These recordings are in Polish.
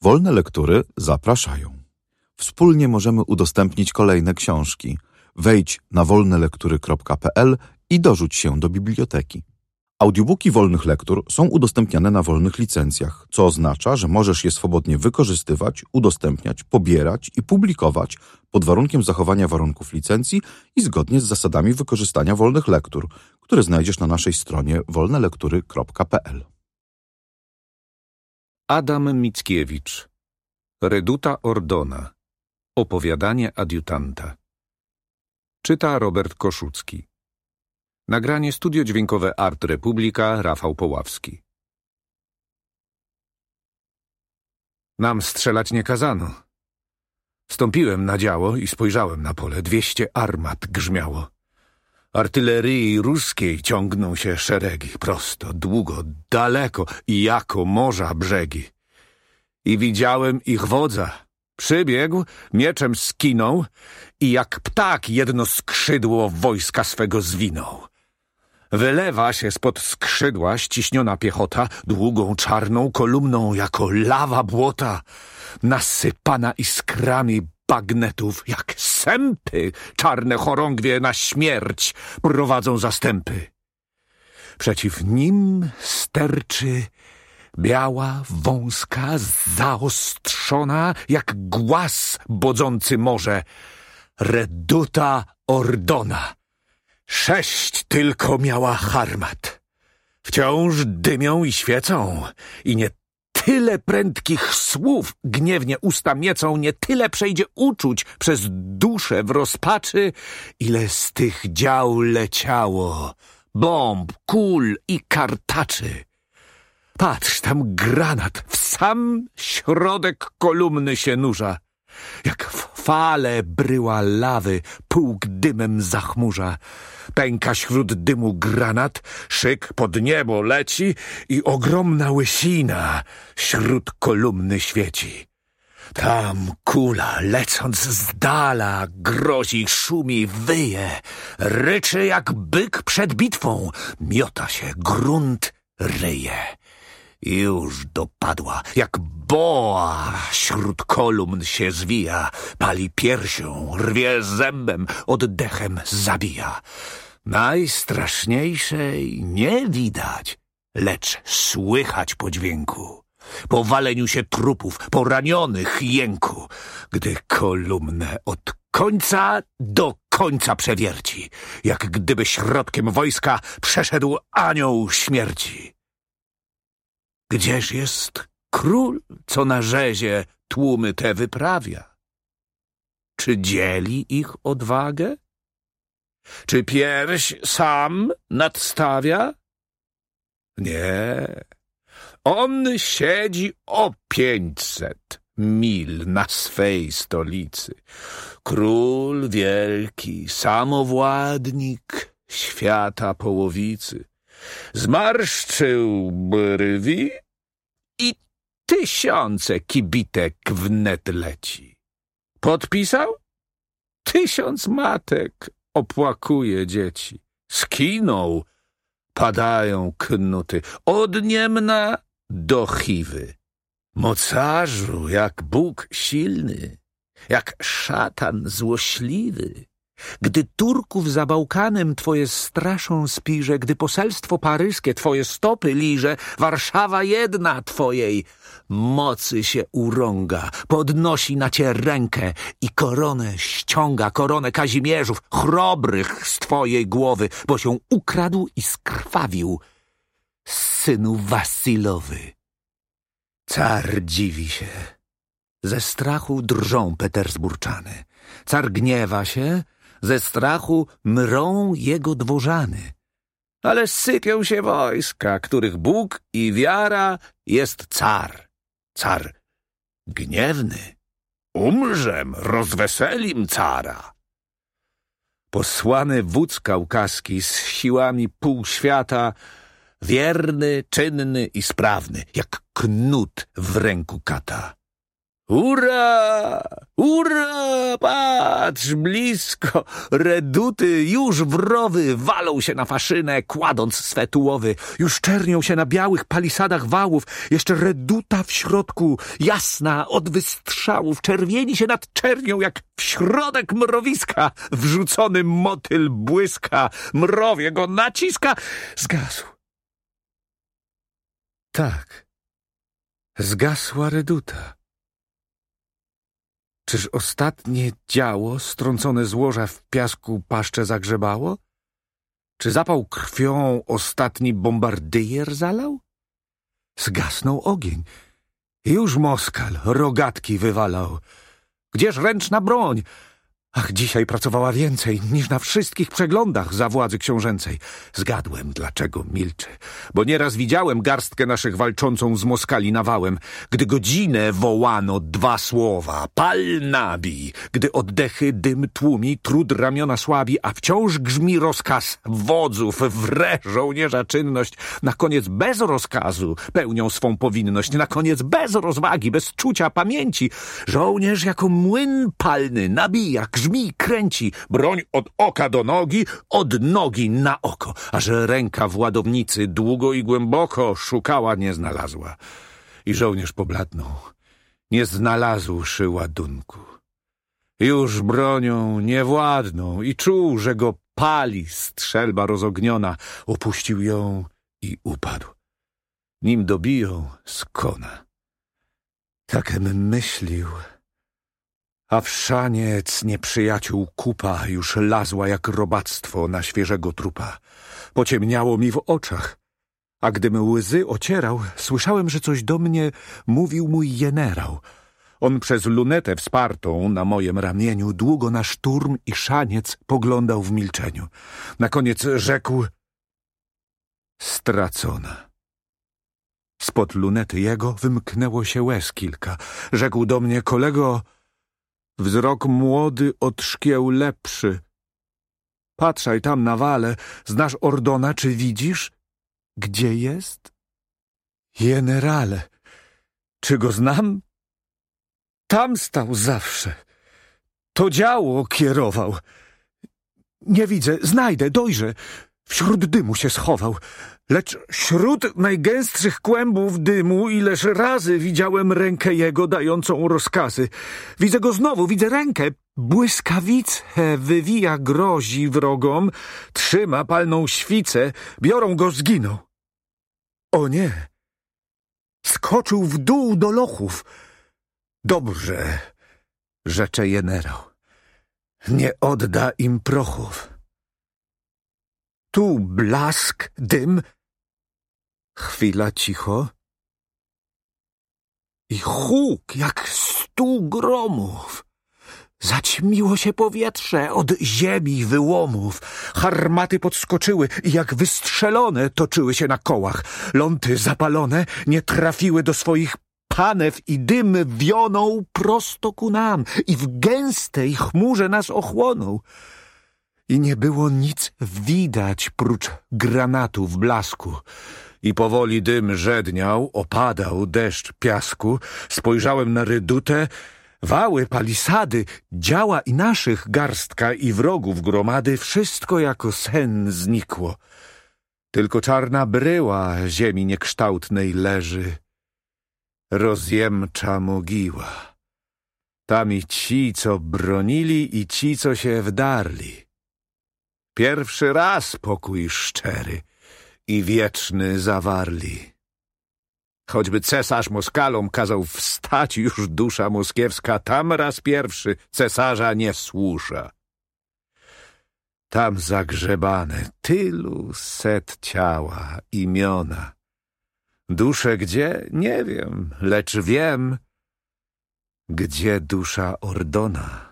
Wolne Lektury zapraszają. Wspólnie możemy udostępnić kolejne książki. Wejdź na wolnelektury.pl i dorzuć się do biblioteki. Audiobooki Wolnych Lektur są udostępniane na wolnych licencjach, co oznacza, że możesz je swobodnie wykorzystywać, udostępniać, pobierać i publikować pod warunkiem zachowania warunków licencji i zgodnie z zasadami wykorzystania wolnych lektur, które znajdziesz na naszej stronie wolnelektury.pl. Adam Mickiewicz. Reduta Ordona. Opowiadanie adiutanta. Czyta Robert Koszucki. Nagranie Studio Dźwiękowe Art Republika, Rafał Poławski. Nam strzelać nie kazano. Stąpiłem na działo i spojrzałem na pole. 200 armat grzmiało. Artylerii ruskiej ciągną się szeregi, prosto, długo, daleko i jako morza brzegi. I widziałem ich wodza. Przybiegł, mieczem skinął i jak ptak jedno skrzydło wojska swego zwinął. Wylewa się spod skrzydła ściśniona piechota, długą czarną kolumną jako lawa błota, nasypana iskrami bagnetów, jak sępy, czarne chorągwie na śmierć prowadzą zastępy. Przeciw nim sterczy biała, wąska, zaostrzona, jak głaz bodzący morze, reduta Ordona. 6 tylko miała harmat. Wciąż dymią i świecą i nie tyle prędkich słów gniewnie usta miecą, nie tyle przejdzie uczuć przez duszę w rozpaczy, ile z tych dział leciało bomb, kul i kartaczy. Patrz, tam granat w sam środek kolumny się nurza. Jak fale bryła lawy pułk dymem zachmurza. Pęka śród dymu granat, szyk pod niebo leci i ogromna łysina śród kolumny świeci. Tam kula, lecąc z dala, grozi, szumi, wyje, ryczy jak byk przed bitwą, miota się, grunt ryje. Już dopadła, jak boa śród kolumn się zwija, pali piersią, rwie zębem, oddechem zabija. Najstraszniejszej nie widać, lecz słychać po dźwięku, po waleniu się trupów, po ranionych jęku, gdy kolumnę od końca do końca przewierci, jak gdyby środkiem wojska przeszedł anioł śmierci. Gdzież jest król, co na rzezie tłumy te wyprawia? Czy dzieli ich odwagę? Czy pierś sam nadstawia? Nie, on siedzi o 500 mil na swej stolicy. Król wielki, samowładnik świata połowicy. Zmarszczył brwi i 1000 kibitek wnet leci. Podpisał? 1000 matek opłakuje dzieci. Skinął, padają knuty, od Niemna do Chiwy. Mocarzu, jak Bóg silny, jak szatan złośliwy. Gdy Turków za Bałkanem twoje straszą spirze, gdy poselstwo paryskie twoje stopy liże, Warszawa jedna twojej mocy się urąga, podnosi na cię rękę i koronę ściąga, koronę Kazimierzów, chrobrych z twojej głowy, bo się ukradł i skrwawił, synu Wasilowy. Car dziwi się. Ze strachu drżą Petersburczany. Car gniewa się, ze strachu mrą jego dworzany. Ale sypią się wojska, których Bóg i wiara jest car. Car gniewny. Umrzem, rozweselim cara. Posłany wódz kaukaski z siłami pół świata, wierny, czynny i sprawny, jak knut w ręku kata. Ura! Ura! Patrz, blisko! Reduty, już wrowy, walą się na faszynę, kładąc swe tułowy. Już czernią się na białych palisadach wałów. Jeszcze reduta w środku, jasna od wystrzałów. Czerwieni się nad czernią, jak w środek mrowiska. Wrzucony motyl błyska, mrowie go naciska. Zgasł. Tak, zgasła reduta. Czyż ostatnie działo strącone z łoża w piasku paszczę zagrzebało? Czy zapał krwią ostatni bombardyjer zalał? Zgasnął ogień. Już Moskal rogatki wywalał. Gdzież ręczna broń? Ach, dzisiaj pracowała więcej niż na wszystkich przeglądach za władzy książęcej. Zgadłem, dlaczego milczy, bo nieraz widziałem garstkę naszych walczącą z Moskali nawałem, gdy godzinę wołano dwa słowa: pal nabij, gdy oddechy dym tłumi, trud ramiona słabi, a wciąż grzmi rozkaz wodzów, wre żołnierza czynność, na koniec bez rozkazu pełnią swą powinność, na koniec bez rozwagi, bez czucia pamięci. Żołnierz jako młyn palny nabija, grzmi, kręci, broń od oka do nogi, od nogi na oko, aż ręka w ładownicy długo i głęboko szukała, nie znalazła. I żołnierz pobladnął, nie znalazłszy ładunku. Już bronią nie władną i czuł, że go pali strzelba rozogniona. Opuścił ją i upadł. Nim dobiją z kona. Takem myślił. A w szaniec nieprzyjaciół kupa już lazła jak robactwo na świeżego trupa. Pociemniało mi w oczach, a gdym łzy ocierał, słyszałem, że coś do mnie mówił mój jenerał. On przez lunetę wspartą na mojem ramieniu długo na szturm i szaniec poglądał w milczeniu. Na koniec rzekł: stracona. Spod lunety jego wymknęło się łez kilka. Rzekł do mnie: kolego, wzrok młody od szkieł lepszy. Patrzaj tam na wale, znasz Ordona, czy widzisz? Gdzie jest? Jenerale, czy go znam? Tam stał zawsze. To działo kierował. Nie widzę, znajdę, dojrzę. Wśród dymu się schował. Lecz wśród najgęstszych kłębów dymu ileż razy widziałem rękę jego dającą rozkazy. Widzę go znowu, widzę rękę. Błyskawicę wywija, grozi wrogom, trzyma palną świcę, biorą go, zginął. O nie! Skoczył w dół do lochów. Dobrze, rzecze jenerał. Nie odda im prochów. Tu blask, dym. Chwila cicho. I huk jak 100 gromów. Zaćmiło się powietrze od ziemi wyłomów. Harmaty podskoczyły i jak wystrzelone toczyły się na kołach. Ląty zapalone nie trafiły do swoich panew i dym wionął prosto ku nam i w gęstej chmurze nas ochłonął. I nie było nic widać prócz granatu w blasku. I powoli dym żedniał, opadał deszcz piasku. Spojrzałem na redutę, wały, palisady, działa i naszych garstka i wrogów gromady, wszystko jako sen znikło. Tylko czarna bryła ziemi niekształtnej leży. Rozjemcza mogiła. Tam i ci, co bronili, i ci, co się wdarli. Pierwszy raz pokój szczery i wieczny zawarli. Choćby cesarz Moskalom kazał wstać, już dusza moskiewska tam raz pierwszy cesarza nie słusza. Tam zagrzebane tylu set ciała, imiona. Dusze gdzie? Nie wiem, lecz wiem, gdzie dusza Ordona.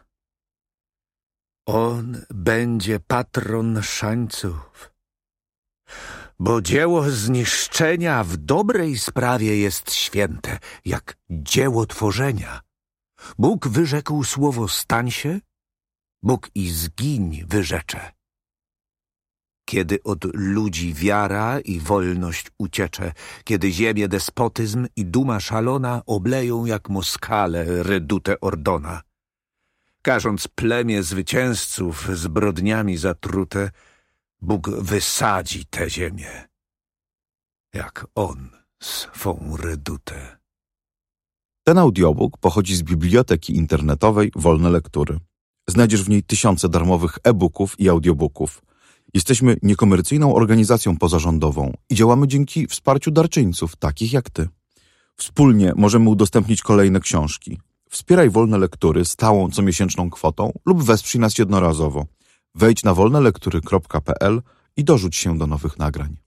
On będzie patron szańców, bo dzieło zniszczenia w dobrej sprawie jest święte, jak dzieło tworzenia. Bóg wyrzekł słowo stań się, Bóg i zgiń wyrzecze. Kiedy od ludzi wiara i wolność uciecze, kiedy ziemię despotyzm i duma szalona obleją jak moskale redutę Ordona. Każąc plemię zwycięzców zbrodniami zatrute, Bóg wysadzi tę ziemię, jak on swą redutę. Ten audiobook pochodzi z biblioteki internetowej Wolne Lektury. Znajdziesz w niej tysiące darmowych e-booków i audiobooków. Jesteśmy niekomercyjną organizacją pozarządową i działamy dzięki wsparciu darczyńców, takich jak ty. Wspólnie możemy udostępnić kolejne książki. Wspieraj Wolne Lektury stałą comiesięczną kwotą lub wesprzyj nas jednorazowo. Wejdź na wolnelektury.pl i dorzuć się do nowych nagrań.